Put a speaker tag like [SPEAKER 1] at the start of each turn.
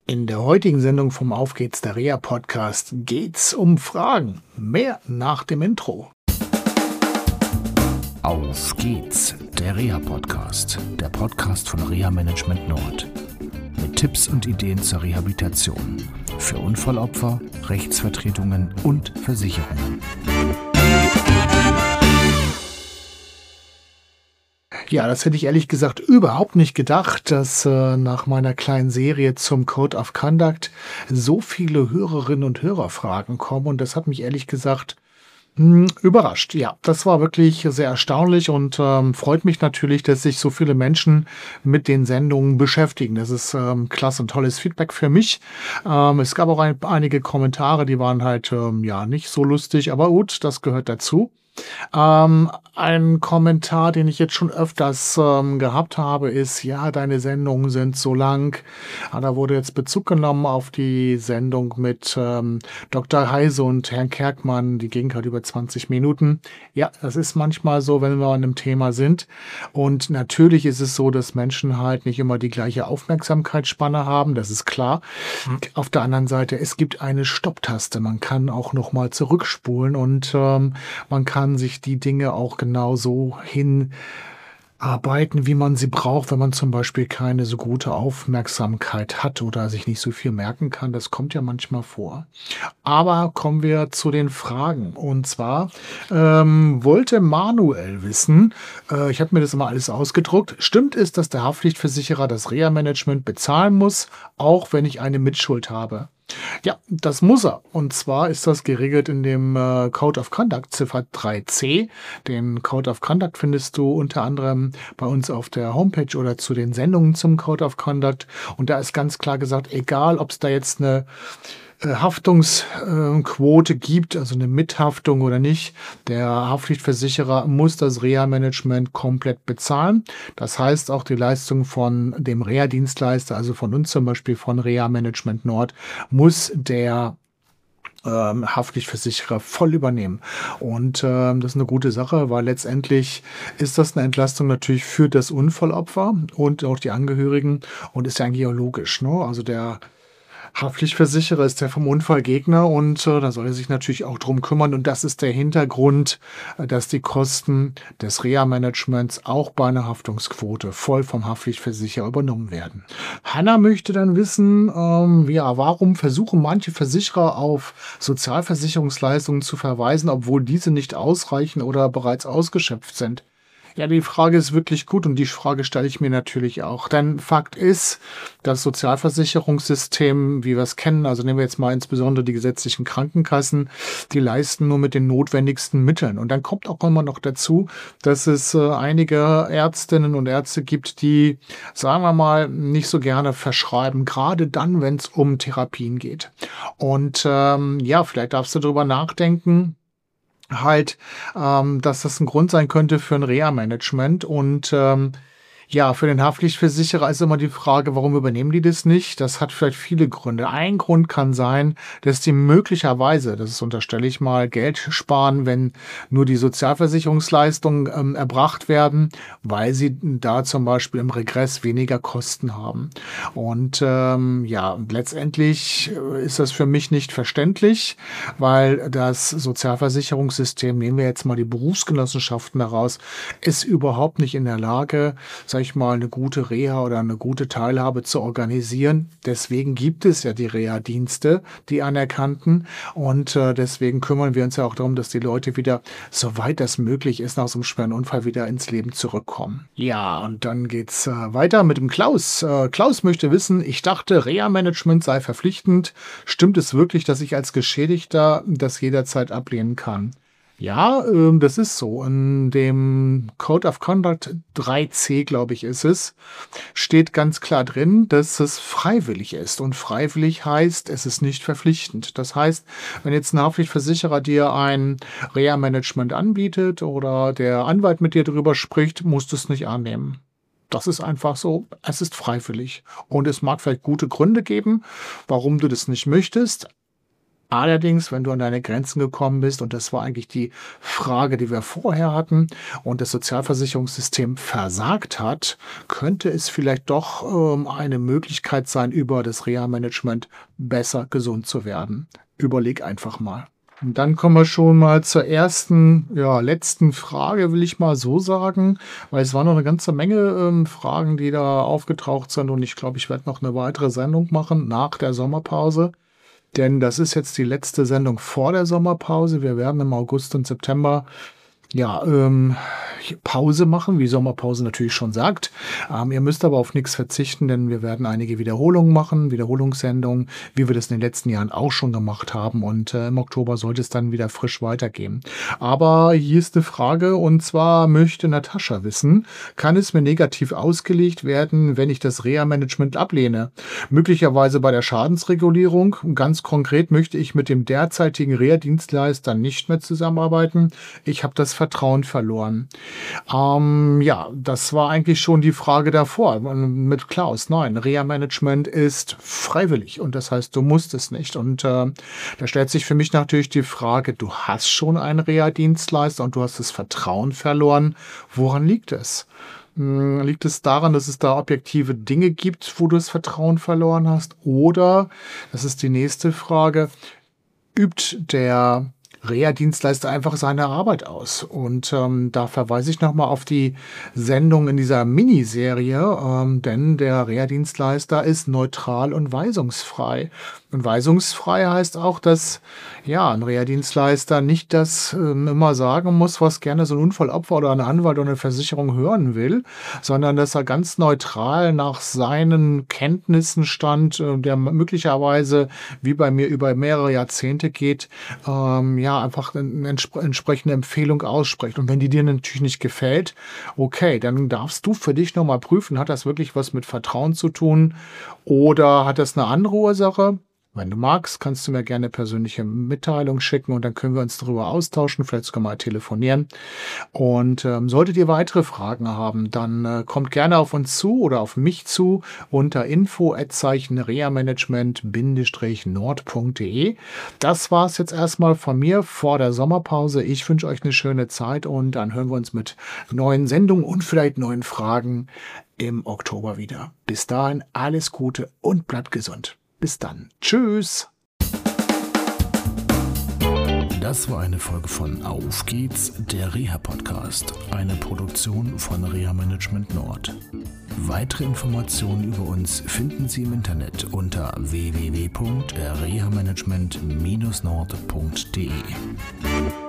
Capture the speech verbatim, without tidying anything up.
[SPEAKER 1] In der heutigen Sendung vom Auf geht's, der Reha-Podcast, geht's um Fragen. Mehr nach dem Intro.
[SPEAKER 2] Auf geht's, der Reha-Podcast, der Podcast von Reha Management Nord. Mit Tipps und Ideen zur Rehabilitation für Unfallopfer, Rechtsvertretungen und Versicherungen.
[SPEAKER 1] Ja, das hätte ich ehrlich gesagt überhaupt nicht gedacht, dass äh, nach meiner kleinen Serie zum Code of Conduct so viele Hörerinnen und Hörerfragen kommen. Und das hat mich ehrlich gesagt mh, überrascht. Ja, das war wirklich sehr erstaunlich und ähm, freut mich natürlich, dass sich so viele Menschen mit den Sendungen beschäftigen. Das ist ähm, klasse und tolles Feedback für mich. Ähm, es gab auch ein, einige Kommentare, die waren halt ähm, ja nicht so lustig, aber gut, das gehört dazu. Ähm, ein Kommentar, den ich jetzt schon öfters ähm, gehabt habe, ist, ja, deine Sendungen sind so lang. Ah, da wurde jetzt Bezug genommen auf die Sendung mit ähm, Doktor Heise und Herrn Kerkmann. Die ging halt über zwanzig Minuten. Ja, das ist manchmal so, wenn wir an einem Thema sind. Und natürlich ist es so, dass Menschen halt nicht immer die gleiche Aufmerksamkeitsspanne haben. Das ist klar. Mhm. Auf der anderen Seite, es gibt eine Stopptaste. Man kann auch nochmal zurückspulen und ähm, man kann sich die Dinge auch genau so hinarbeiten, wie man sie braucht, wenn man zum Beispiel keine so gute Aufmerksamkeit hat oder sich nicht so viel merken kann. Das kommt ja manchmal vor. Aber kommen wir zu den Fragen. Und zwar ähm, wollte Manuel wissen, äh, ich habe mir das immer alles ausgedruckt, stimmt es, dass der Haftpflichtversicherer das Reha-Management bezahlen muss, auch wenn ich eine Mitschuld habe? Ja, das muss er. Und zwar ist das geregelt in dem äh, Code of Conduct, Ziffer drei c. Den Code of Conduct findest du unter anderem bei uns auf der Homepage oder zu den Sendungen zum Code of Conduct. Und da ist ganz klar gesagt, egal ob es da jetzt eine Haftungsquote gibt, also eine Mithaftung oder nicht, der Haftpflichtversicherer muss das Reha-Management komplett bezahlen. Das heißt, auch die Leistung von dem Reha-Dienstleister, also von uns zum Beispiel von Reha Management Nord, muss der ähm, Haftpflichtversicherer voll übernehmen. Und ähm, das ist eine gute Sache, weil letztendlich ist das eine Entlastung natürlich für das Unfallopfer und auch die Angehörigen und ist ja eigentlich auch logisch, ne? Also der Haftpflichtversicherer ist der vom Unfallgegner und äh, da soll er sich natürlich auch drum kümmern. Und das ist der Hintergrund, äh, dass die Kosten des Reha-Managements auch bei einer Haftungsquote voll vom Haftpflichtversicherer übernommen werden. Hanna möchte dann wissen, ähm, ja, warum versuchen manche Versicherer auf Sozialversicherungsleistungen zu verweisen, obwohl diese nicht ausreichen oder bereits ausgeschöpft sind? Ja, die Frage ist wirklich gut und die Frage stelle ich mir natürlich auch. Denn Fakt ist, das Sozialversicherungssystem, wie wir es kennen, also nehmen wir jetzt mal insbesondere die gesetzlichen Krankenkassen, die leisten nur mit den notwendigsten Mitteln. Und dann kommt auch immer noch dazu, dass es äh, einige Ärztinnen und Ärzte gibt, die, sagen wir mal, nicht so gerne verschreiben, gerade dann, wenn es um Therapien geht. Und ähm, ja, vielleicht darfst du darüber nachdenken, halt, ähm, dass das ein Grund sein könnte für ein Reha-Management. Und ähm, ja, für den Haftpflichtversicherer ist immer die Frage, warum übernehmen die das nicht? Das hat vielleicht viele Gründe. Ein Grund kann sein, dass die möglicherweise, das unterstelle ich mal, Geld sparen, wenn nur die Sozialversicherungsleistungen ähm, erbracht werden, weil sie da zum Beispiel im Regress weniger Kosten haben. Und ähm, ja, letztendlich ist das für mich nicht verständlich, weil das Sozialversicherungssystem, nehmen wir jetzt mal die Berufsgenossenschaften daraus, ist überhaupt nicht in der Lage, sag ich mal, eine gute Reha oder eine gute Teilhabe zu organisieren. Deswegen gibt es ja die Reha-Dienste, die anerkannten. Und äh, deswegen kümmern wir uns ja auch darum, dass die Leute wieder, soweit das möglich ist, nach so einem schweren Unfall wieder ins Leben zurückkommen. Ja, und dann geht's äh, weiter mit dem Klaus. Äh, Klaus möchte wissen, ich dachte, Reha-Management sei verpflichtend. Stimmt es wirklich, dass ich als Geschädigter das jederzeit ablehnen kann? Ja, ähm, das ist so. In dem Code of Conduct drei c, glaube ich, ist es, steht ganz klar drin, dass es freiwillig ist. Und freiwillig heißt, es ist nicht verpflichtend. Das heißt, wenn jetzt ein Haftpflichtversicherer dir ein Reha-Management anbietet oder der Anwalt mit dir darüber spricht, musst du es nicht annehmen. Das ist einfach so, es ist freiwillig. Und es mag vielleicht gute Gründe geben, warum du das nicht möchtest. Allerdings, wenn du an deine Grenzen gekommen bist, und das war eigentlich die Frage, die wir vorher hatten, und das Sozialversicherungssystem versagt hat, könnte es vielleicht doch ähm, eine Möglichkeit sein, über das Reha-Management besser gesund zu werden. Überleg einfach mal. Und dann kommen wir schon mal zur ersten, ja, letzten Frage, will ich mal so sagen, weil es waren noch eine ganze Menge ähm, Fragen, die da aufgetaucht sind, und ich glaube, ich werde noch eine weitere Sendung machen nach der Sommerpause. Denn das ist jetzt die letzte Sendung vor der Sommerpause. Wir werden im August und September ja, ähm, Pause machen, wie Sommerpause natürlich schon sagt. Ähm, ihr müsst aber auf nichts verzichten, denn wir werden einige Wiederholungen machen, Wiederholungssendungen, wie wir das in den letzten Jahren auch schon gemacht haben. Und äh, im Oktober sollte es dann wieder frisch weitergehen. Aber hier ist eine Frage, und zwar möchte Natascha wissen, kann es mir negativ ausgelegt werden, wenn ich das Reha-Management ablehne? Möglicherweise bei der Schadensregulierung. Ganz konkret möchte ich mit dem derzeitigen Reha-Dienstleister nicht mehr zusammenarbeiten. Ich habe das Vertrauen verloren. Ähm, ja, das war eigentlich schon die Frage davor mit Klaus. Nein, Reha-Management ist freiwillig, und das heißt, du musst es nicht. Und äh, da stellt sich für mich natürlich die Frage, du hast schon einen Reha-Dienstleister und du hast das Vertrauen verloren. Woran liegt es? Hm, liegt es daran, dass es da objektive Dinge gibt, wo du das Vertrauen verloren hast? Oder, das ist die nächste Frage, übt der Reha-Dienstleister einfach seine Arbeit aus? Und ähm, da verweise ich nochmal auf die Sendung in dieser Miniserie, ähm, denn der Reha-Dienstleister ist neutral und weisungsfrei. Und weisungsfrei heißt auch, dass ja ein Reha-Dienstleister nicht das ähm, immer sagen muss, was gerne so ein Unfallopfer oder ein Anwalt oder eine Versicherung hören will, sondern dass er ganz neutral nach seinen Kenntnissen stand, äh, der möglicherweise wie bei mir über mehrere Jahrzehnte geht, ähm, ja einfach eine entspre- entsprechende Empfehlung ausspricht. Und wenn die dir natürlich nicht gefällt, okay, dann darfst du für dich nochmal prüfen, hat das wirklich was mit Vertrauen zu tun oder hat das eine andere Ursache? Wenn du magst, kannst du mir gerne persönliche Mitteilung schicken, und dann können wir uns darüber austauschen, vielleicht sogar mal telefonieren. Und ähm, solltet ihr weitere Fragen haben, dann äh, kommt gerne auf uns zu oder auf mich zu unter info at reha-management nord punkt de. Das war's jetzt erstmal von mir vor der Sommerpause. Ich wünsche euch eine schöne Zeit, und dann hören wir uns mit neuen Sendungen und vielleicht neuen Fragen im Oktober wieder. Bis dahin alles Gute und bleibt gesund. Bis dann. Tschüss.
[SPEAKER 2] Das war eine Folge von Auf geht's, der Reha-Podcast, eine Produktion von Reha Management Nord. Weitere Informationen über uns finden Sie im Internet unter w w w punkt reha management nord punkt de.